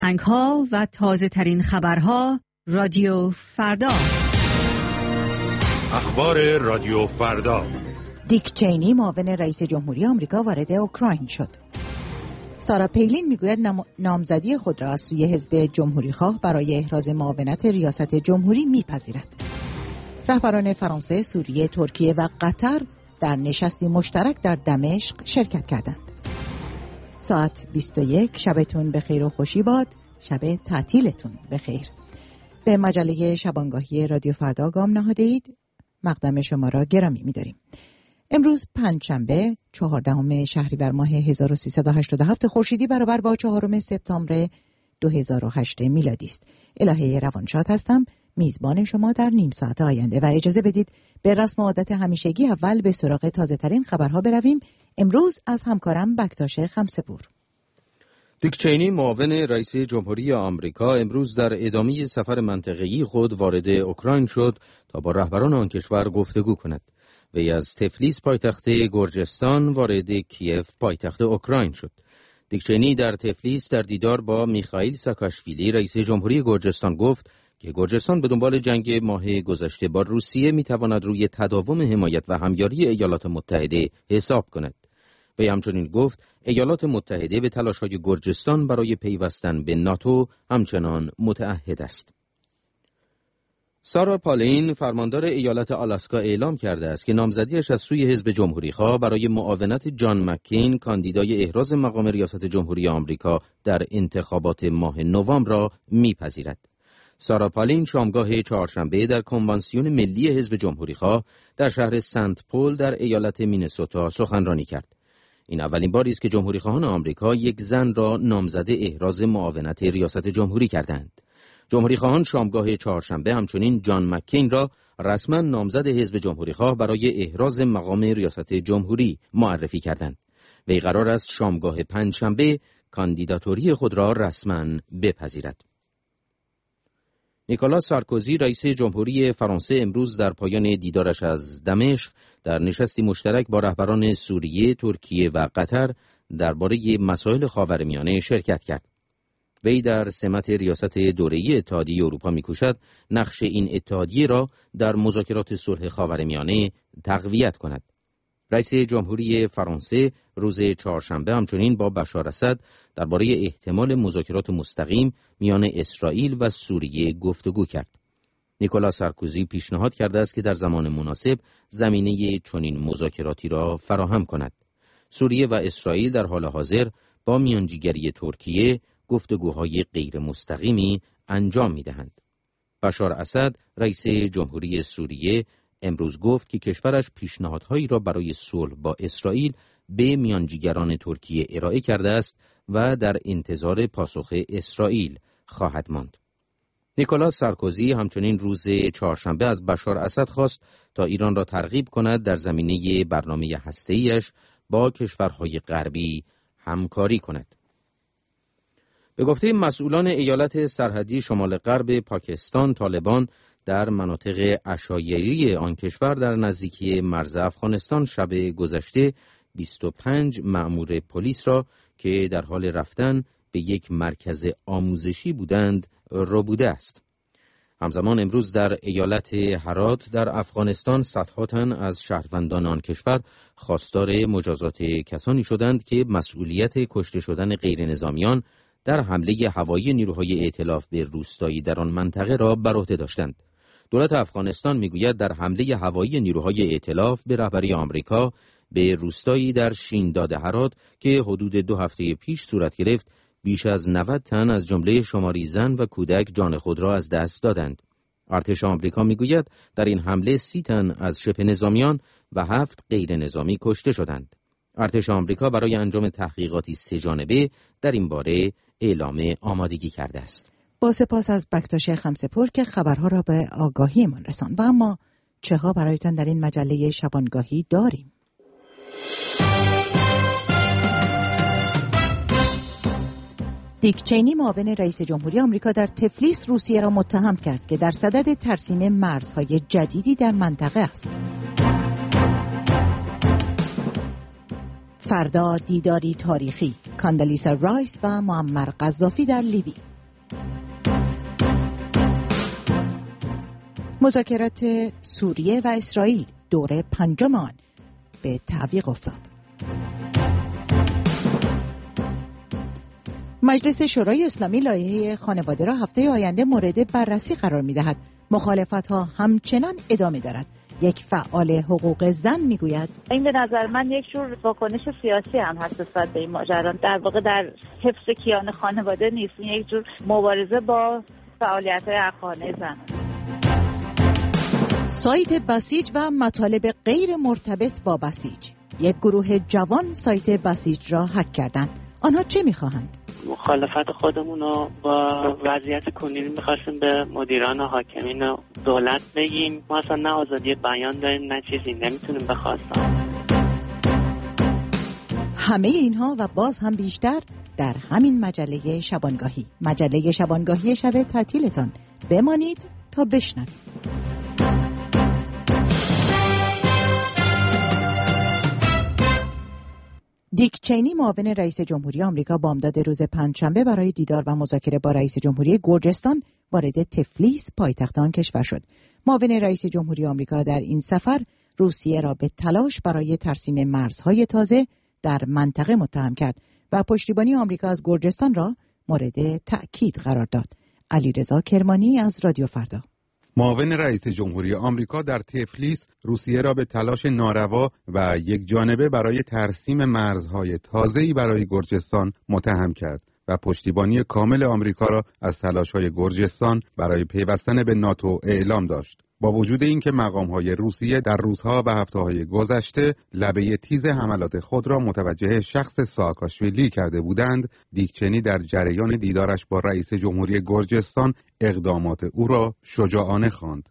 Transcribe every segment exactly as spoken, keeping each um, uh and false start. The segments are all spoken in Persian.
انگ‌ها و تازه ترین خبرها رادیو فردا. اخبار رادیو فردا. دیک چینی معاون رئیس جمهوری آمریکا وارد اوکراین شد. سارا پیلین میگوید نامزدی خود را از سوی حزب جمهوریخواه برای احراز معاونت ریاست جمهوری میپذیرد. رهبران فرانسه، سوریه، ترکیه و قطر در نشستی مشترک در دمشق شرکت کردند. ساعت بیست و یک، شبتون بخیر و خوشی باد. شب تعطیلتون بخیر. به مجله شبانگاهی رادیو فردا گام نهاده اید. مقدم شما را گرامی می‌داریم. امروز پنجشنبه چهاردهم شهریور ماه هزار و سیصد و هشتاد و هفت خورشیدی برابر با چهارم سپتامبر دو هزار و هشت میلادی است. الهه روانشاد هستم، میزبان شما در نیم ساعت آینده، و اجازه بدید به رسم و عادت همیشگی اول به سراغ تازه ترین خبرها برویم. امروز از همکارم بکتاش خمسه‌پور. دیک چینی معاون رئیس جمهوری آمریکا امروز در ادامه سفر منطقه‌ای خود وارد اوکراین شد تا با رهبران آن کشور گفتگو کند. وی از تفلیس پایتخت گرجستان وارد کیف پایتخت اوکراین شد. دیک چینی در تفلیس در دیدار با میخائیل ساکاشویلی رئیس جمهوری گرجستان گفت که گرجستان به دنبال جنگ ماه گذشته با روسیه میتواند روی تداوم حمایت و همیاری ایالات متحده حساب کند. وی همچنین گفت ایالات متحده به تلاش‌های گرجستان برای پیوستن به ناتو همچنان متعهد است. سارا پالین فرماندار ایالت آلاسکا اعلام کرده است که نامزدیش از سوی حزب جمهوریخواه برای معاونت جان مکین کاندیدای احراز مقام ریاست جمهوری آمریکا در انتخابات ماه نوامبر را میپذیرد. سارا پالین شامگاه چهارشنبه در کنوانسیون ملی حزب جمهوریخواه در شهر سنت پول در ایالت مینسوتا سخنرانی کرد. این اولین باری است که جمهوریخواهان آمریکا یک زن را نامزد احراز معاونت ریاست جمهوری کردند. جمهوریخواهان شامگاه چهارشنبه همچنین جان مکین را رسما نامزد حزب جمهوریخواه برای احراز مقام ریاست جمهوری معرفی کردند. وی قرار است شامگاه پنجشنبه کاندیداتوری خود را رسما بپذیرد. نیکولاس سارکوزی رئیس جمهوری فرانسه امروز در پایان دیدارش از دمشق در نشستی مشترک با رهبران سوریه، ترکیه و قطر درباره مسائل خاورمیانه شرکت کرد. وی در سمت ریاست دوره‌ای اتحادیه اروپا می‌کوشد نقش این اتحادیه را در مذاکرات صلح خاورمیانه تقویت کند. رئیس جمهوری فرانسه روز چهارشنبه همچنین با بشار اسد درباره احتمال مذاکرات مستقیم میان اسرائیل و سوریه گفتگو کرد. نیکولاس سارکوزی پیشنهاد کرده است که در زمان مناسب زمینه چنین مذاکراتی را فراهم کند. سوریه و اسرائیل در حال حاضر با میانجیگری ترکیه گفتگوهای غیر مستقیمی انجام می‌دهند. بشار اسد رئیس جمهوری سوریه امروز گفت که کشورش پیشنهادهایی را برای صلح با اسرائیل به میانجیگران ترکیه ارائه کرده است و در انتظار پاسخ اسرائیل خواهد ماند. نیکولاس سارکوزی همچنین روز چهارشنبه از بشار اسد خواست تا ایران را ترغیب کند در زمینه برنامه هسته‌ایش با کشورهای غربی همکاری کند. به گفته مسئولان ایالت سرحدی شمال غرب پاکستان، طالبان در مناطق عشایری آن کشور در نزدیکی مرز افغانستان شب گذشته بیست و پنج مأمور پلیس را که در حال رفتن به یک مرکز آموزشی بودند ربوده است. همزمان امروز در ایالت هرات در افغانستان صدها تن از شهروندان آن کشور خواستار مجازات کسانی شدند که مسئولیت کشته شدن غیر نظامیان در حمله هوایی نیروهای ائتلاف به روستایی در آن منطقه را بر عهده داشتند. دولت افغانستان میگوید در حمله هوایی نیروهای ائتلاف به رهبری آمریکا به روستایی در شینداد هرات که حدود دو هفته پیش صورت گرفت، بیش از نود تن از جمله شماری زن و کودک جان خود را از دست دادند. ارتش آمریکا میگوید در این حمله سی تن از شبه نظامیان و هفت غیر نظامی کشته شدند. ارتش آمریکا برای انجام تحقیقاتی سه‌جانبه در این باره اعلام آمادگی کرده است. با سپاس از بکتاش خمسه‌پور که خبرها را به آگاهی من رساند. و اما چه ها برایتان در این مجله شبانگاهی داریم؟ دیک چینی معاون رئیس جمهوری آمریکا در تفلیس روسیه را متهم کرد که در صدد ترسیم مرزهای جدیدی در منطقه است. فردا دیداری تاریخی، کاندالیسا رایس و معمر قذافی در لیبی. مذاکرات سوریه و اسرائیل دوره پنجم آن به تعویق افتاد. مجلس شورای اسلامی لایحه خانواده را هفته آینده مورد بررسی قرار می‌دهد. مخالفت‌ها همچنان ادامه دارد. یک فعال حقوق زن میگوید این به نظر من یک جور واکنش سیاسی هم هست نسبت به این ماجرا، در واقع در حفظ کیان خانواده نیست، یک جور مبارزه با فعالیت‌های حقانه زن. سایت بسیج و مطالب غیر مرتبط با بسیج. یک گروه جوان سایت بسیج را هک کردند. آنها چه می‌خواهند؟ مخالفت خودمون رو با وضعیت کنونی می‌خواستیم به مدیران و حاکمین دولت بگیم. ما اصلا نه آزادی بیان داریم نه چیزی، نمیتونیم بخواستم. همه اینها و باز هم بیشتر در همین مجله شبانگاهی. مجله شبانگاهی شب تعطیلتان. بمانید تا بشنوید. دیک چینی معاون رئیس جمهوری آمریکا بامداد روز پنجشنبه برای دیدار و مذاکره با رئیس جمهوری گرجستان وارد تفلیس پایتخت آن کشور شد. معاون رئیس جمهوری آمریکا در این سفر روسیه را به تلاش برای ترسیم مرزهای تازه در منطقه متهم کرد و پشتیبانی آمریکا از گرجستان را مورد تأکید قرار داد. علیرضا کرمانی از رادیو فردا. معاون رئیس جمهوری آمریکا در تفلیس روسیه را به تلاش ناروا و یک جانبه برای ترسیم مرزهای تازه‌ای برای گرجستان متهم کرد و پشتیبانی کامل آمریکا را از تلاش‌های گرجستان برای پیوستن به ناتو اعلام داشت. با وجود اینکه مقام‌های روسیه در روزها و هفته‌های گذشته لبه تیز حملات خود را متوجه شخص ساکاشویلی کرده بودند، دیک چینی در جریان دیدارش با رئیس جمهوری گرجستان اقدامات او را شجاعانه خواند.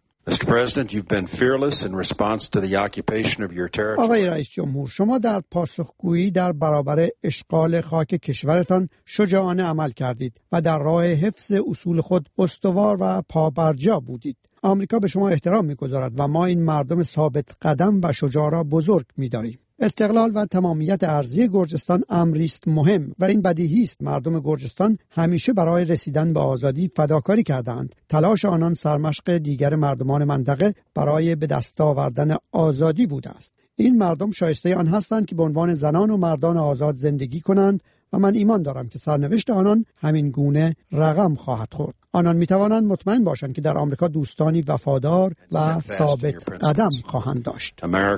آقای رئیس جمهور، شما در پاسخگویی در برابر اشغال خاک کشورتان شجاعانه عمل کردید و در راه حفظ اصول خود استوار و پابرجا بودید. آمریکا به شما احترام می‌گذارد و ما این مردم ثابت قدم و شجاع را بزرگ می‌داریم. استقلال و تمامیت ارضی گرجستان امری است مهم و این بدیهی است. مردم گرجستان همیشه برای رسیدن به آزادی فداکاری کردند. تلاش آنان سرمشق دیگر مردمان منطقه برای به دست آوردن آزادی بوده است. این مردم شایسته آن هستند که به عنوان زنان و مردان آزاد زندگی کنند و من ایمان دارم که سرنوشت آنان همین گونه رقم خواهد خورد. آنان می توانند مطمئن باشند که در آمریکا دوستانی وفادار و ثابت قدم خواهند داشت.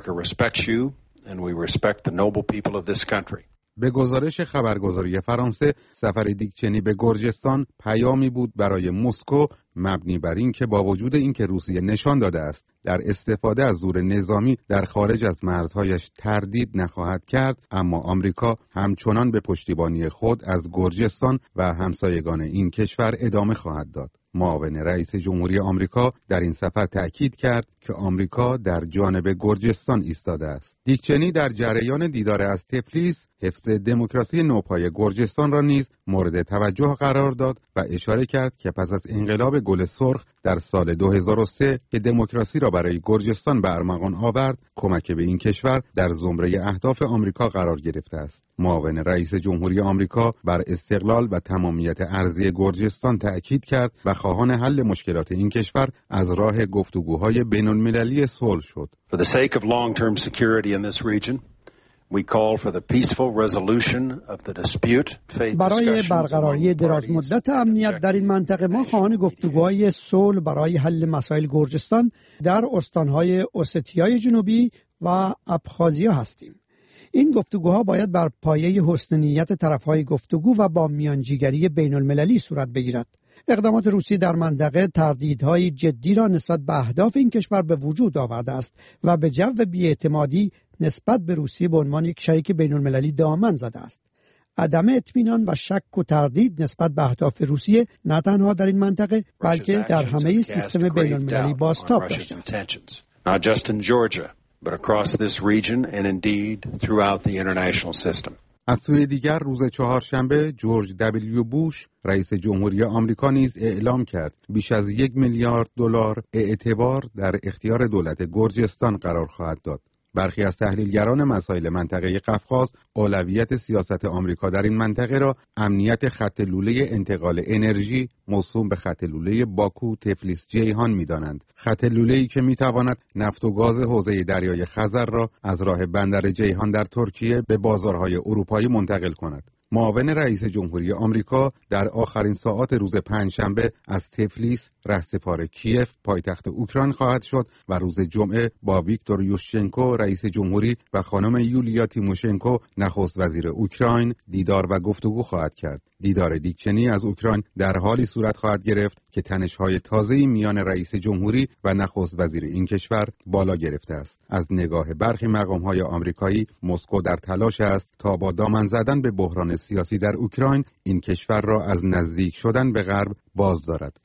به گزارش خبرگزاری فرانسه، سفر دیک چینی به گرجستان پیامی بود برای مسکو مبنی بر این که با وجود اینکه روسیه نشان داده است در استفاده از زور نظامی در خارج از مرزهایش تردید نخواهد کرد، اما آمریکا همچنان به پشتیبانی خود از گرجستان و همسایگان این کشور ادامه خواهد داد. معاون رئیس جمهوری آمریکا در این سفر تأکید کرد که آمریکا در جانب گرجستان ایستاده است. دیک چینی در جریان دیدار از تفلیس حفظ دموکراسی نوپای گرجستان را نیز مورد توجه قرار داد و اشاره کرد که پس از انقلاب گل سرخ در سال دو هزار و سه که دموکراسی را برای گرجستان به ارمغان آورد، کمک به این کشور در زمره اهداف آمریکا قرار گرفته است. معاون رئیس جمهوری آمریکا بر استقلال و تمامیت ارضی گرجستان تأکید کرد و خواهان حل مشکلات این کشور از راه گفتگوهای بین‌المللی صلح شد. For the sake of long-term security in this region, we call for the peaceful resolution of the dispute. برای برقراری دراز مدت امنیت در این منطقه ما خواهان گفتگوهای صلح برای حل مسائل گرجستان در استانهای اوستیای جنوبی و ابخازیا هستیم. این گفتگوها باید بر پایه حسن نیت طرفهای گفتگو و با میانجیگری بین المللی صورت بگیرد. اقدامات روسیه در منطقه تردیدهای جدی را نسبت به اهداف این کشور به وجود آورده است و به جو بی‌اعتمادی نسبت به روسیه به عنوان یک شریک بین المللی دامن زده است. عدم اطمینان و شک و تردید نسبت به اهداف روسیه نه تنها در این منطقه بلکه در همه سیستم بین المللی بازتاب داشته است. but across this region and indeed throughout the international system. از سوی دیگر روز چهارشنبه جورج دبلیو بوش رئیس جمهوری آمریکا نیز اعلام کرد بیش از یک میلیارد دلار اعتبار در اختیار دولت گرجستان قرار خواهد داد. برخی از تحلیلگران مسائل منطقه قفقاز اولویت سیاست آمریکا در این منطقه را امنیت خط لوله انتقال انرژی موسوم به خط لوله باکو تفلیس جیهان می‌دانند. خط لوله‌ای که می‌تواند نفت و گاز حوزه دریای خزر را از راه بندر جیهان در ترکیه به بازارهای اروپایی منتقل کند. معاون رئیس جمهوری آمریکا در آخرین ساعات روز پنجشنبه از تفلیس رهسپار کیف پایتخت اوکراین خواهد شد و روز جمعه با ویکتور یوشچنکو رئیس جمهوری و خانم یولیا تیموشنکو نخست وزیر اوکراین دیدار و گفتگو خواهد کرد. دیدار دیک چنی از اوکراین در حالی صورت خواهد گرفت که تنش‌های تازه‌ای میان رئیس جمهوری و نخست وزیر این کشور بالا گرفته است. از نگاه برخی مقام‌های آمریکایی مسکو در تلاش است تا با دامن زدن به بحران سیاسی در اوکراین این کشور را از نزدیک شدن به غرب باز دارد.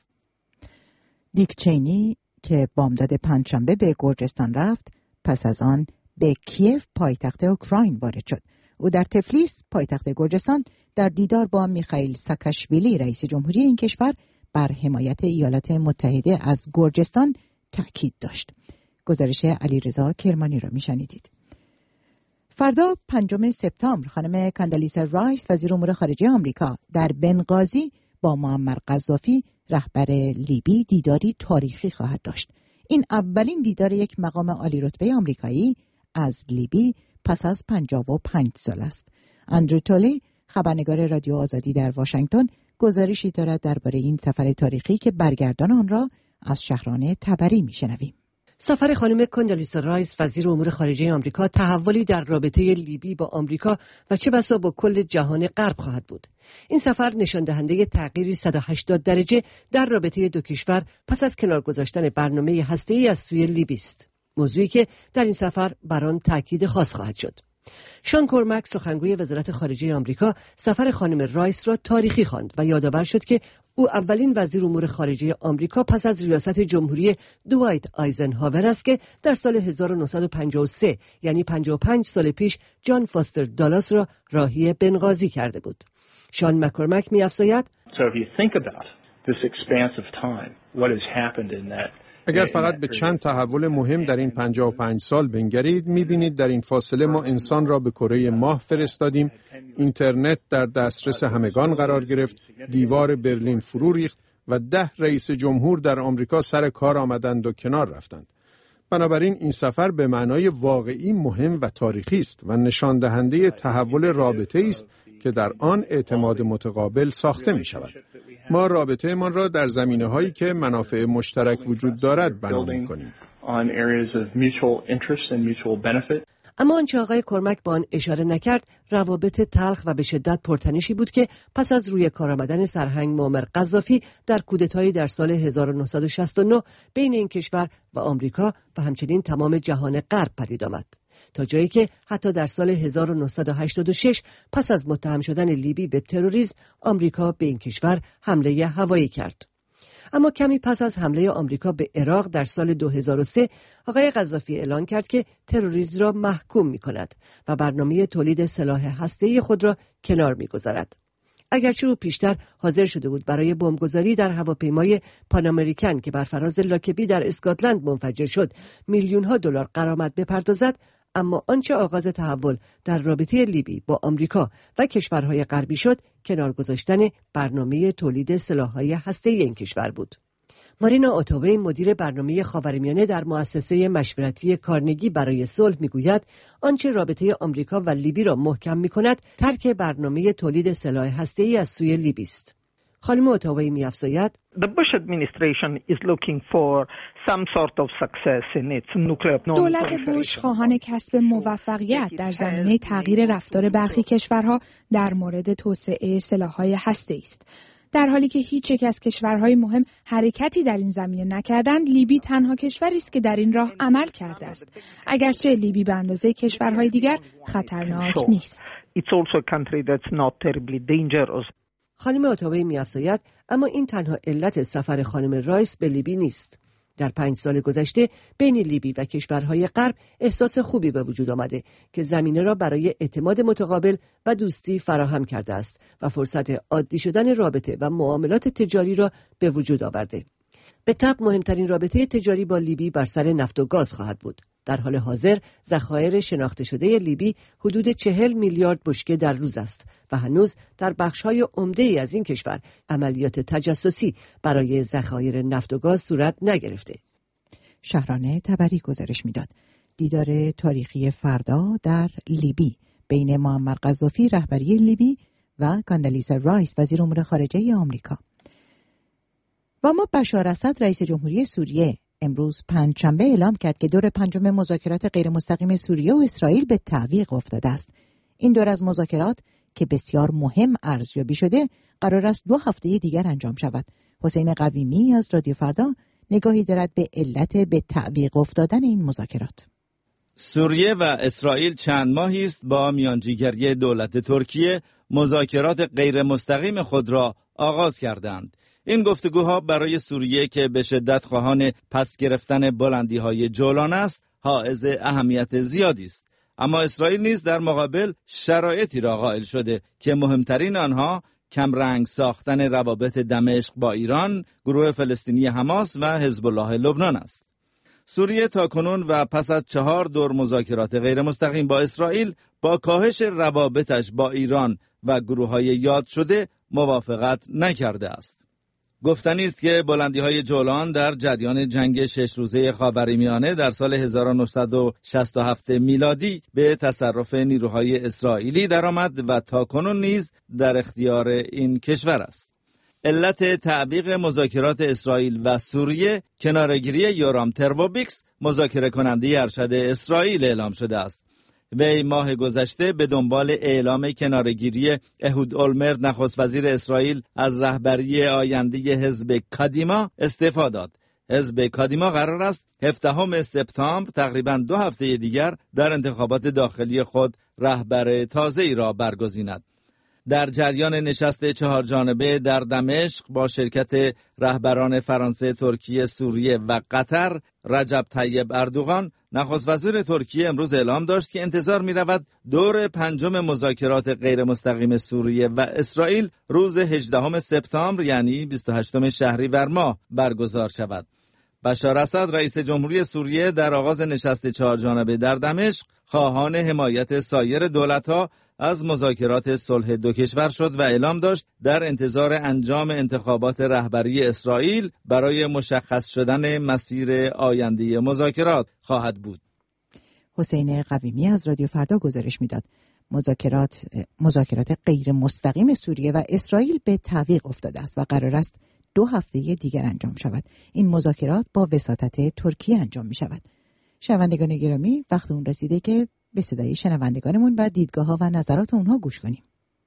دیک چینی که بامداد پنجشنبه به گرجستان رفت، پس از آن به کیف پایتخت اوکراین وارد شد. او در تفلیس پایتخت گرجستان در دیدار با میخائیل ساکاشویلی رئیس جمهوری این کشور بر حمایت ایالات متحده از گرجستان تاکید داشت. گزارش علیرضا کرمانی را میشنیدید. فردا پنجم سپتامبر خانم کاندالیسا رایس وزیر امور خارجه آمریکا در بنغازی با معمر قذافی رهبر لیبی دیداری تاریخی خواهد داشت. این اولین دیدار یک مقام عالی رتبه آمریکایی از لیبی پس از پنجاه و پنج سال است. اندرو تولی خبرنگار رادیو آزادی در واشنگتن گزارشی دارد درباره این سفر تاریخی که برگردان آن را از شهران تبری میشنویم. سفر خانم کاندالیسا رایس وزیر امور خارجه آمریکا تحولی در رابطه لیبی با آمریکا و چه بسا با کل جهان غرب خواهد بود. این سفر نشان دهنده تغییری صد و هشتاد درجه در رابطه دو کشور پس از کنار گذاشتن برنامه هسته‌ای از سوی لیبی است. موضوعی که در این سفر بر آن تاکید خاص خواهد شد. شان کورمک سخنگوی وزارت خارجه آمریکا سفر خانم رایس را تاریخی خواند و یادآور شد که او اولین وزیر امور خارجه آمریکا پس از ریاست جمهوری دوایت آیزنهاور است که در سال هزار و نهصد و پنجاه و سه یعنی پنجاه و پنج سال پیش جان فاستر دالاس را راهی بنغازی کرده بود. شان مکورمک می‌افزاید So if you think about this expanse of time, what has happened in that اگر فقط به چند تحول مهم در این پنجاه و پنج سال بنگرید می‌بینید در این فاصله ما انسان را به کره ماه فرستادیم، اینترنت در دسترس همگان قرار گرفت، دیوار برلین فرو ریخت و ده رئیس جمهور در آمریکا سر کار آمدند و کنار رفتند. بنابراین این سفر به معنای واقعی مهم و تاریخی است و نشان دهنده تحول رابطه است که در آن اعتماد متقابل ساخته می شود. ما رابطه من را در زمینه‌هایی که منافع مشترک وجود دارد بنا می‌کنیم. اما آنچه آقای کورمک با آن اشاره نکرد روابط تلخ و به شدت پرتنشی بود که پس از روی کار آمدن سرهنگ معمر قذافی در کودتایی در سال هزار و نهصد و شصت و نه بین این کشور و آمریکا و همچنین تمام جهان غرب پدید آمد، تا جایی که حتی در سال هزار و نهصد و هشتاد و شش پس از متهم شدن لیبی به تروریسم آمریکا به این کشور حمله هوایی کرد. اما کمی پس از حمله آمریکا به عراق در سال دو هزار و سه آقای قذافی اعلان کرد که تروریسم را محکوم می‌کند و برنامه تولید سلاح هسته‌ای خود را کنار می‌گذارد. اگرچه او پیشتر حاضر شده بود برای بمبگذاری در هواپیمای پان امریکن که بر فراز لاکبی در اسکاتلند منفجر شد میلیون‌ها دلار غرامت بپردازد، اما آنچه آغاز تحول در رابطه لیبی با آمریکا و کشورهای غربی شد کنار گذاشتن برنامه تولید سلاح‌های هسته‌ای این کشور بود. مارینا اوتووی مدیر برنامه خاورمیانه در مؤسسه مشورتی کارنگی برای صلح میگوید آنچه رابطه آمریکا و لیبی را محکم می‌کند ترک برنامه تولید سلاح هسته‌ای از سوی لیبی است. خانم اوتاوی می‌افزاید The Bush administration is looking for some sort of success in its nuclear دولت بوش خواهان کسب موفقیت در زمینه تغییر رفتار برخی کشورها در مورد توسعه سلاح‌های هسته‌ای است. در حالی که هیچ یک از کشورهای مهم حرکتی در این زمینه نکردند، لیبی تنها کشوری است که در این راه عمل کرده است. اگرچه لیبی به اندازه کشورهای دیگر خطرناک نیست. It's also a country that's not terribly dangerous. خانم اوتاوی می‌افزاید اما این تنها علت سفر خانم رایس به لیبی نیست. در پنج سال گذشته بین لیبی و کشورهای غرب احساس خوبی به وجود آمده که زمینه را برای اعتماد متقابل و دوستی فراهم کرده است و فرصت عادی شدن رابطه و معاملات تجاری را به وجود آورده. به طبع مهمترین رابطه تجاری با لیبی بر سر نفت و گاز خواهد بود. در حال حاضر ذخایر شناخته شده لیبی حدود چهل میلیارد بشکه در روز است و هنوز در بخش‌های عمده‌ای از این کشور عملیات تجسسی برای ذخایر نفت و گاز صورت نگرفته. شهرانه تبری گزارش میداد. دیدار تاریخی فردا در لیبی بین معمر قذافی رهبری لیبی و کاندالیزا رایس وزیر امور خارجه آمریکا. و اما بشار اسد رئیس جمهوری سوریه امروز پنجشنبه اعلام کرد که دور پنجم مذاکرات غیر مستقیم سوریه و اسرائیل به تعویق افتاده است. این دور از مذاکرات که بسیار مهم ارزیابی شده قرار است دو هفته دیگر انجام شود. حسین قویمی از رادیو فردا نگاهی دارد به علت به تعویق افتادن این مذاکرات. سوریه و اسرائیل چند ماهی است با میانجیگری دولت ترکیه مذاکرات غیر مستقیم خود را آغاز کردند. این گفتگوها برای سوریه که به شدت خواهان پس گرفتن بلندی‌های جولان است، حائز اهمیت زیادی است. اما اسرائیل نیز در مقابل شرایطی را قائل شده که مهمترین آنها کمرنگ ساختن روابط دمشق با ایران، گروه فلسطینی حماس و حزب الله لبنان است. سوریه تاکنون و پس از چهار دور مذاکرات غیر مستقیم با اسرائیل با کاهش روابطش با ایران و گروه‌های یاد شده موافقت نکرده است. گفتنی است که بلندی‌های جولان در جریان جنگ شش روزه خاورمیانه در سال هزار و نهصد و شصت و هفت میلادی به تصرف نیروهای اسرائیلی درآمد و تاکنون نیز در اختیار این کشور است. علت تعویق مذاکرات اسرائیل و سوریه کناره‌گیری یورام تروبیکس مذاکره کننده ارشد اسرائیل اعلام شده است. وی ماه گذشته به دنبال اعلام کناره‌گیری اهود اولمرت نخست وزیر اسرائیل از رهبری آینده حزب کادیما استعفا داد. حزب کادیما قرار است هفدهم سپتامبر تقریباً دو هفته دیگر در انتخابات داخلی خود رهبر تازه‌ای را برگزیند. در جریان نشست چهار جانبه در دمشق با شرکت رهبران فرانسه، ترکیه، سوریه و قطر، رجب طیب اردوغان نخست وزیر ترکیه امروز اعلام داشت که انتظار می رود دور پنجم مذاکرات غیر مستقیم سوریه و اسرائیل روز هجدهم سپتامبر یعنی بیست و هشتم شهریور ماه برگزار شود. بشار اسد رئیس جمهوری سوریه در آغاز نشست چهار جانبه در دمشق خواهان حمایت سایر دولت‌ها از مذاکرات صلح دو کشور شد و اعلام داشت در انتظار انجام انتخابات رهبری اسرائیل برای مشخص شدن مسیر آینده مذاکرات خواهد بود. حسین قویمی از رادیو فردا گزارش میداد. مذاکرات مذاکرات غیر مستقیم سوریه و اسرائیل به تعویق افتاده است و قرار است دو هفته دیگر انجام شود. این مذاکرات با وساطت ترکیه انجام می شود. شنوندگان گرامی، وقت اون رسیده که به صدای شنوندگانمون و دیدگاه‌ها و نظرات اونها گوش کنیم.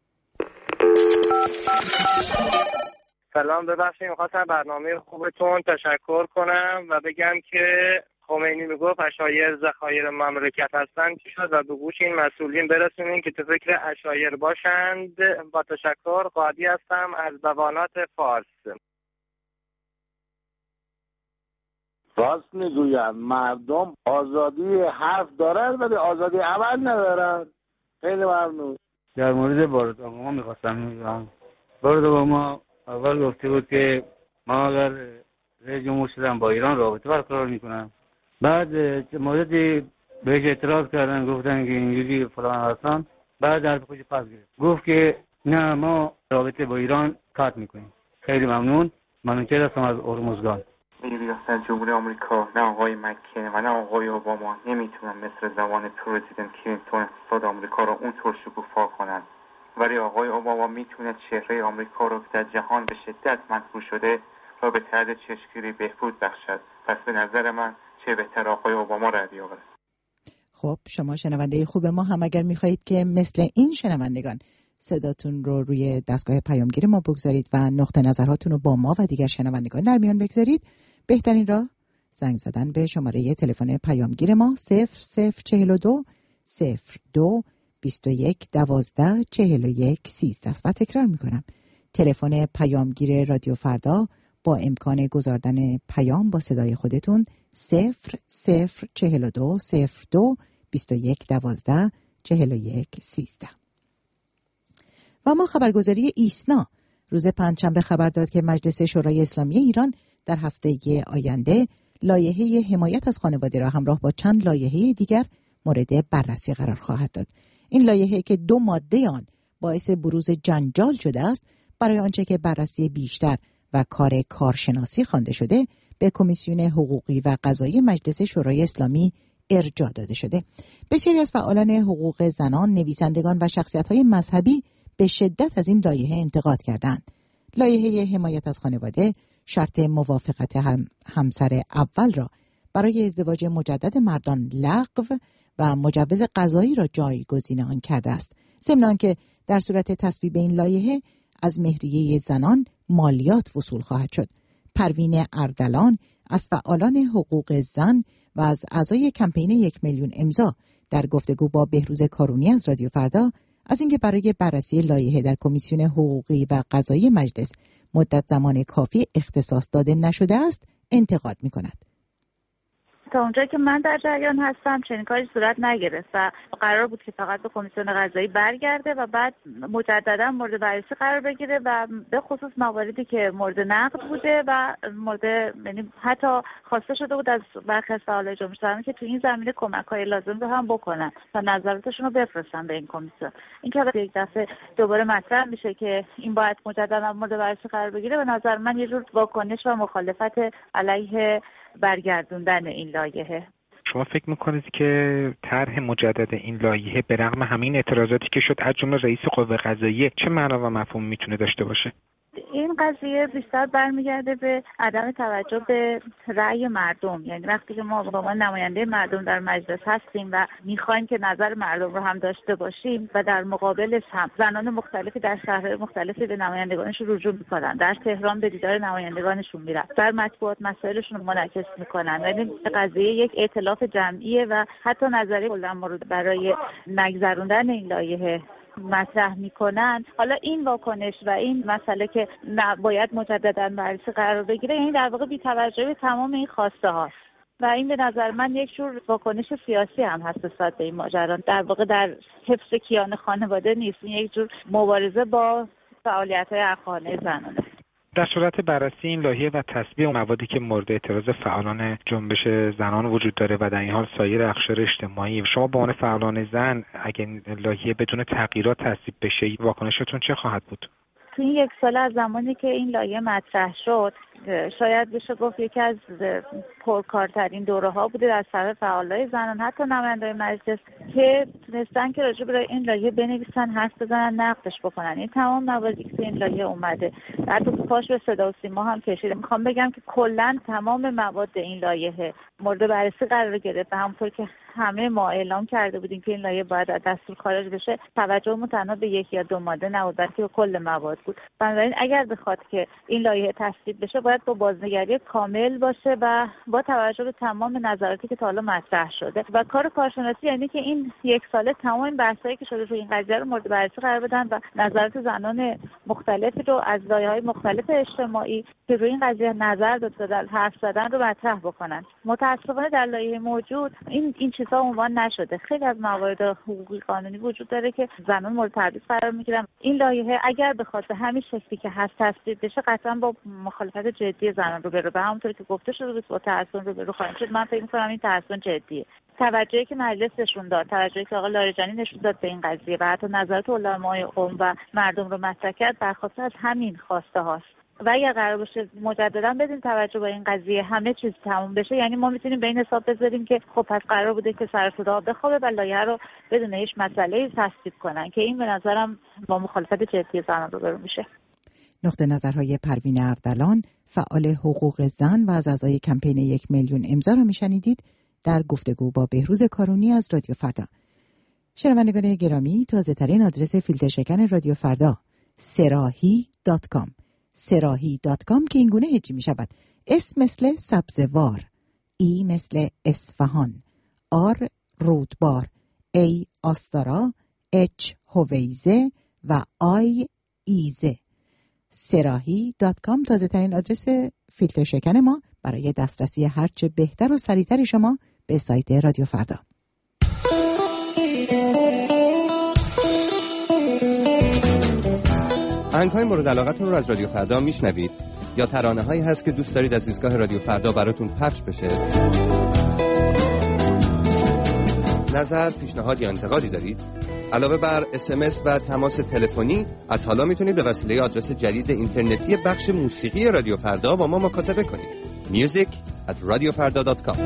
سلام، ببخشید می‌خواستم برنامه خوبتون تشکر کنم و بگم که خمینی میگفت اشایر ذخایر مملکت هستن چی شد و به گوش این مسئولین برسونین که تو فکر اشایر باشند. با تشکر، قاضی هستم از بوانات فارس. راست میگویند مردم آزادی حرف دارن ولی آزادی عمل ندارن. خیلی ممنون. در مورد باراک اوباما میخواستم میگم. باراک اوباما اول گفته بود که ما اگر رئیس جمهور شدم با ایران رابطه برقرار میکنم. بعد موردی بهش اعتراض کردن، گفتن که اینجوری فلان هستن. بعد حرف خودش پس گرفت، گفت که نه ما رابطه با ایران قطع میکنیم. خیلی ممنون. من چه هستم از هرمزگان. ریاست جمهوری آمریکا، نه آقای مکی و نه آقای اوباما نمیتونن مثل زمان پرزیدنت کلینتون اقتصاد آمریکا رو اونطور شکوفا کنن، ولی آقای اوباما میتونه چهره آمریکا رو که در جهان به شدت مطبوع شده را به طرز چشمگیری بهبود بخشد. پس به نظر من چه بهتر آقای اوباما را بیاورد. خب شما شنونده خوب ما هم اگر میخواهید که مثل این شنوندگان صداتون رو روی دستگاه پیامگیر ما بگذارید و نقطه نظرهاتون رو با ما و دیگر شنوندگان در میان بگذارید، بهترین راه زنگ زدن به شماره تلفن پیامگیر ما صفر صفر چهل و دو صفر دو بیست و یک دوازده چهل و یک سیزده است. و تکرار میکنم تلفن پیامگیر رادیو فردا با امکان گذاردن پیام با صدای خودتون صفر صفر چهل و دو صفر دو بیست و یک دوازده چهل و یک سیزده. و ما خبرگزاری ایسنا روز پنجشنبه خبر داد که مجلس شورای اسلامی ایران در هفته آینده لایحه حمایت از خانواده را همراه با چند لایحه دیگر مورد بررسی قرار خواهد داد. این لایحه که دو ماده آن باعث بروز جنجال شده است، برای آنچه که بررسی بیشتر و کار کارشناسی خوانده شده به کمیسیون حقوقی و قضایی مجلس شورای اسلامی ارجاع داده شده. بسیاری از فعالان حقوق زنان، نویسندگان و شخصیت‌های مذهبی به شدت از این لایحه انتقاد کردند. لایحه حمایت از خانواده شرط موافقت هم همسر اول را برای ازدواج مجدد مردان لغو و مجوز قضایی را جایگزین آن کرده است. ضمن آنکه در صورت تصویب این لایحه از مهریه زنان مالیات وصول خواهد شد. پروین اردلان از فعالان حقوق زن و از اعضای کمپین یک میلیون امضا در گفتگو با بهروز کارونی از رادیو فردا از اینکه برای بررسی لایحه در کمیسیون حقوقی و قضایی مجلس مدت زمان کافی اختصاص داده نشده است انتقاد می‌کند. تا اونجایی که من در جریان هستم چنین کاری صورت نگرفت و قرار بود که فقط به کمیسیون قضایی برگرده و بعد مجددا مورد بررسی قرار بگیره و به خصوص مواردی که مورد نقد بوده و مورد یعنی حتی خواسته شده بود از برخی از فعالای جنبش زنان که تو این زمینه کمک‌های لازم رو هم بکنن و نظراتشون رو بفرستن به این کمیسیون. این که یک دفعه دوباره مطرح میشه که این باید مجددا مورد بررسی قرار بگیره، به نظر من یه جور واکنش و مخالفت علیه برگردوندن این لایحه. شما فکر میکنید که طرح مجدد این لایحه به رغم همین اعتراضاتی که شد از جمله رئیس قوه قضاییه چه معنا و مفهوم میتونه داشته باشه؟ این قضیه بیشتر برمیگرده به عدم توجه به رأی مردم. یعنی وقتی که ما به عنوان نماینده مردم در مجلس هستیم و میخوایم که نظر مردم رو هم داشته باشیم و در مقابلش هم زنان مختلفی در شهرهای مختلفی به نمایندگانشون رجوع میکنن، در تهران به دیدار نمایندگانشون میرن، در مطبوعات مسائلشون رو منعکس میکنن. یعنی قضیه یک ائتلاف جمعیه و حتی نظریه کلا مورد برای نگذروندن این لایحه مطرح میکنن. حالا این واکنش و این مسئله که باید مجددا بررسی قرار بگیره، یعنی در واقع بی‌توجهی به تمام این خواسته هاست و این به نظر من یک جور واکنش سیاسی هم هست نسبت به این ماجرا. در واقع در حفظ کیان خانواده نیست، این یک جور مبارزه با فعالیت‌های حقانه زنانه. در صورت بررسی این لایحه و تصویب موادی که مورد اعتراض فعالان جنبش زنان وجود داره و در این حال سایر اقشار اجتماعی، شما به عنوان فعالان زن اگه لایحه بدون تغییرات تصویب بشه واکنشتون چه خواهد بود؟ تو این یک سال از زمانی که این لایحه مطرح شد شاید بشه گفت یکی از پرکارترین دوره ها بوده از طرف فعالای زنان، حتی نمایندگان مجلس که تونستن که راجع به این لایحه بنویسن، حرف بزنن، نقدش بکنن. این تمام مواردی که این لایحه اومده حتی پاش به صدا و سیما هم کشیده. میخوام بگم که کلا تمام مواد این لایحه مورد بررسی قرار گرفت و همونطور که همه ما اعلام کرده بودیم که این لایحه باید از دستور خارج بشه، توجهمون تنها به یک یا دو ماده نبود بلکه به کل مواد بود. بنابراین اگر بخواد که این لایحه تصویب بشه باید با بازنگری کامل باشه و با توجه به تمام نظراتی که تا حالا مطرح شده و کار کارشناسی، یعنی که این یک ساله تمام این بحثایی که شده روی این قضیه رو مورد بررسی قرار بدن و نظرات زنان مختلفی رو از لایه‌های مختلف اجتماعی که روی این قضیه نظر دادن، حرف زدن رو مطرح بکنن. متأسفانه در لایحه موجود این این چیزا عنوان نشده. خیلی از موارد حقوقی قانونی وجود داره که زنان مورد تبعیض قرار میگیرن. این لایحه اگر بخواد به همین شکلی که هست تصویب بشه قطعا با مخالفت جدی زنان رو برو به همونطوری که گفته شده با تحسن رو برو خواهیم شد. من فکر می‌کنم این تحسن جدیه. توجهی که مجلس نشون داد، توجهی که آقای لاریجانی نشون داد به این قضیه و حتی نظرات علمای قوم و مردم رو مطرح کرد برخواسته از همین خواسته هاست. و اگر قرار باشه مجددا بدیم توجه به این قضیه همه چیز تموم بشه، یعنی ما میتونیم به این حساب بذاریم که خب پس قرار بوده که سر صدا بخوابه و لایحه رو بدون هیچ مسئله‌ای تصویب کنن که این به نظرم با مخالفت جدی زنان روبرو میشه. نقطه نظرهای پروین اردلان، فعال حقوق زن و از اعضای کمپین یک میلیون امضا را میشنیدید در گفتگو با بهروز کارونی از رادیو فردا. شنوندگان گرامی، تازه ترین آدرس فیلتر شکن رادیو فردا سراهی دات کام سراهی دات کام که اینگونه هجی می شود: اس مثل سبزوار، ای مثل اصفهان، آر رودبار، ای آستارا، اچ هویزه و آی ایزه. سراهی دات کام تازه ترین آدرس فیلتر شکن ما برای دسترسی هرچه بهتر و سریعتر شما به سایت رادیو فردا. آهنگ‌های مورد علاقتون رو از رادیو فردا میشنوید. یا ترانه هایی هست که دوست دارید از ایستگاه رادیو فردا براتون پخش بشه؟ نظر، پیشنهاد یا انتقادی دارید؟ علاوه بر اس ام اس و تماس تلفنی، از حالا میتونید به وسیله آدرس جدید اینترنتی بخش موسیقی رادیو فردا با ما مکاتبه کنید. music at radiofarda dot com.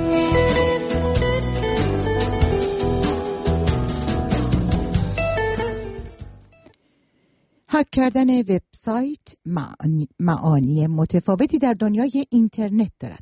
هک کردن وبسایت معانی, معانی متفاوتی در دنیای اینترنت دارد.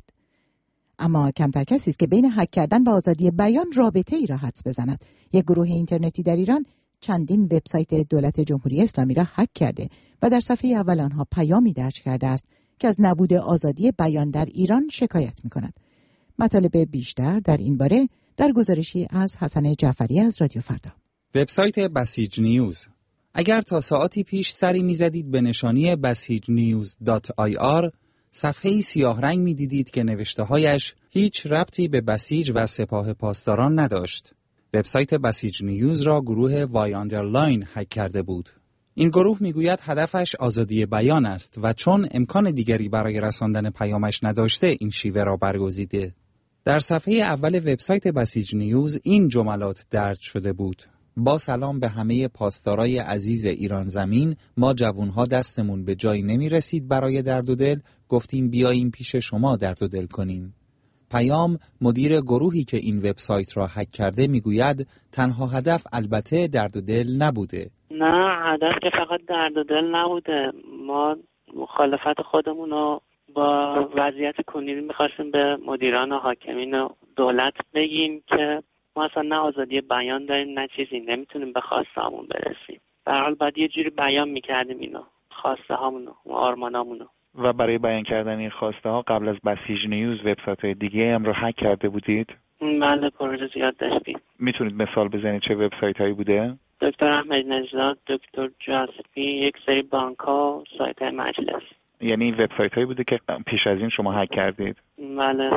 اما کمتر کسی است که بین هک کردن و آزادی بیان رابطه ای را حدس بزند. یک گروه اینترنتی در ایران چندین وبسایت دولت جمهوری اسلامی را هک کرده و در صفحه اول آنها پیامی درج کرده است که از نبود آزادی بیان در ایران شکایت می‌کند. مطالب بیشتر در این باره در گزارشی از حسن جعفری از رادیو فردا. وبسایت بسیج نیوز. اگر تا ساعتی پیش سری می‌زدید به نشانی بسیج نیوز دات آی آر، صفحه‌ای سیاه رنگ می‌دیدید که نوشته‌هایش هیچ ربطی به بسیج و سپاه پاسداران نداشت. وبسایت بسیج نیوز را گروه وای آندرلاین هک کرده بود. این گروه میگوید هدفش آزادی بیان است و چون امکان دیگری برای رساندن پیامش نداشته این شیوه را برگزیده. در صفحه اول وبسایت بسیج نیوز این جملات درج شده بود: با سلام به همه پاسدارای عزیز ایران زمین، ما جوانها دستمون به جایی نمی رسید برای درد و دل، گفتیم بیاییم پیش شما درد و دل کنیم. پیام مدیر گروهی که این وبسایت را هک کرده میگوید تنها هدف البته درد و دل نبوده. نه، هدف که فقط درد و دل نبوده. ما مخالفت خودمون رو با وضعیت کنونی میخواستیم به مدیران و حاکمین دولت بگیم که ما اصلا نه آزادی بیان داریم نه چیزی، نمیتونیم به خواسته هامون برسیم. به هر حال باید یه جوری بیان میکردیم اینو، خواسته هامونو و آرمانامونو. و برای بیان کردن این خواسته ها قبل از بسیج نیوز وبسایت های دیگه هم رو هک کرده بودید؟ بله، پروژه زیاد داشتیم. میتونید مثال بزنید چه وبسایت هایی بوده؟ دکتر احمد نژاد، دکتر جاسپی، یک سری بانک ها، سایت های مجلس. یعنی وبسایت هایی بوده که پیش از این شما هک کردید؟ بله.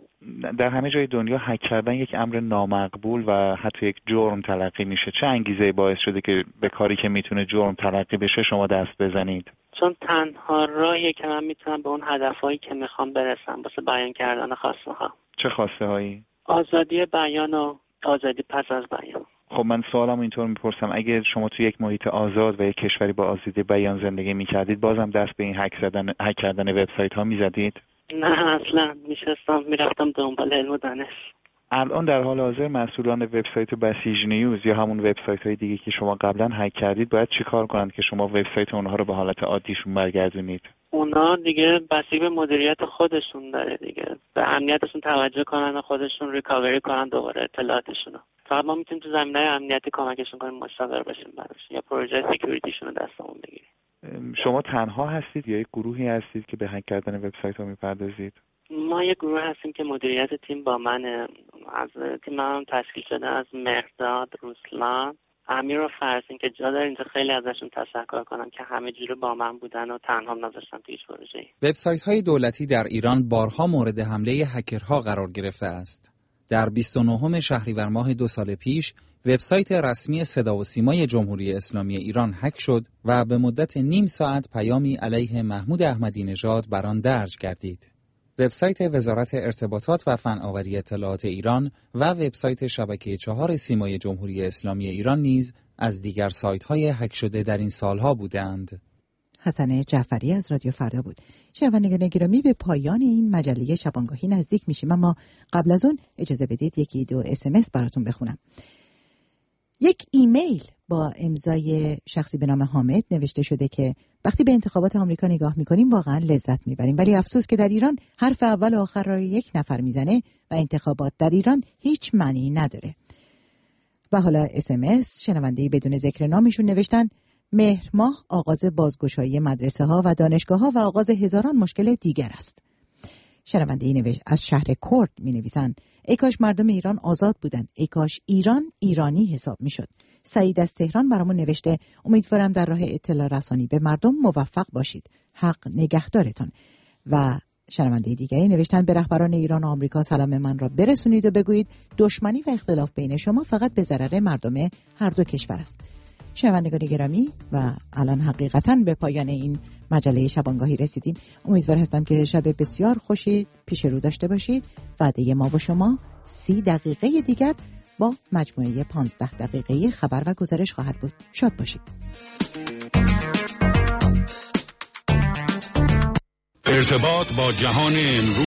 در همه جای دنیا هک کردن یک امر نامقبول و حتی یک جرم تلقی میشه. چه انگیزه باعث شده که به کاری که میتونه جرم تلقی بشه شما دست بزنید؟ چون تنها راهیه که من میتونم به اون هدفهایی که میخوام برسم واسه بیان کردن خواسته ها. چه خواسته هایی؟ آزادی بیان و آزادی پس از بیان. خب من سوالم اینطور میپرسم، اگه شما تو یک محیط آزاد و یک کشوری با آزادی بیان زندگی میکردید بازم دست به این هک زدن هک کردن وبسایت ها میزدید؟ نه اصلا، میشستم میرفتم دنبال علم و دانش. الان در حال حاضر مسئولان وبسایت بسیج نیوز یا همون وبسایت های دیگه که شما قبلا هک کردید باید چیکار کنند که شما وبسایت اونها رو به حالت عادیشون برگردونید؟ اونا دیگه بستگی به مدیریت خودشون داره دیگه، به امنیتشون توجه کنن و خودشون ریکاوری کنن دوباره اطلاعاتشون. فقط ما میتونیم تو زمینه‌های امنیتی کمکشون کنیم، مشاور باشیم براش یا پروژه سکیوریتیشون رو دستمون بگیریم. شما تنها هستید یا یک گروهی هستید که به هک کردن وبسایت ها میپردازید؟ ما یک گروه هستیم که مدیریت تیم با من، از تیم من تشکیل شده از مهرداد، روسلان، امیر و فرزین که جا داره اینجا خیلی ازشون تشکر کنم که همه جوره با من بودن و تنها نذاشتن تو هیچ پروژه‌ای. وبسایت‌های دولتی در ایران بارها مورد حمله هکرها قرار گرفته است. در بیست و نهم شهریور ماه دو سال پیش وبسایت رسمی صدا و سیمای جمهوری اسلامی ایران هک شد و به مدت نیم ساعت پیامی علیه محمود احمدی نژاد بر آن درج گردید. وبسایت وزارت ارتباطات و فناوری اطلاعات ایران و وبسایت شبکه چهار سیمای جمهوری اسلامی ایران نیز از دیگر سایت‌های هک شده در این سالها بودند. حسن جعفری از رادیو فردا بود. شنوندگان گرامی، به پایان این مجله شبانگاهی نزدیک میشیم، اما قبل از اون اجازه بدید یکی دو اس ام اس براتون بخونم. یک ایمیل با امضای شخصی به نام حامد نوشته شده که وقتی به انتخابات آمریکا نگاه میکنیم واقعا لذت میبریم، ولی افسوس که در ایران حرف اول و آخر را یک نفر میزنه و انتخابات در ایران هیچ معنی نداره. و حالا اس ام اس شنونده‌ای بدون ذکر نامشون نوشتن مهر ماه آغاز بازگشایی مدرسه ها و دانشگاه ها و آغاز هزاران مشکل دیگر است. شنونده‌ای نوشت از شهر کرد می نویسن ای کاش مردم ایران آزاد بودن، ای کاش ایران ایرانی حساب می شد. سعید از تهران برامون نوشته امیدوارم در راه اطلاع رسانی به مردم موفق باشید، حق نگهدارتون. و شنونده دیگری نوشتن به رهبران ایران و آمریکا سلام من را برسونید و بگویید دشمنی و اختلاف بین شما فقط به ضرر مردم هر دو کشور است. شنوندگان گرامی و الان حقیقتاً به پایان این مجله شبانگاهی رسیدیم. امیدوار هستم که شب بسیار خوشی پیش رو داشته باشید. وعده ما با شما سی دقیقه دیگر با مجموعه پانزده دقیقه خبر و گزارش خواهد بود. شاد باشید. ارتباط با جهان امروز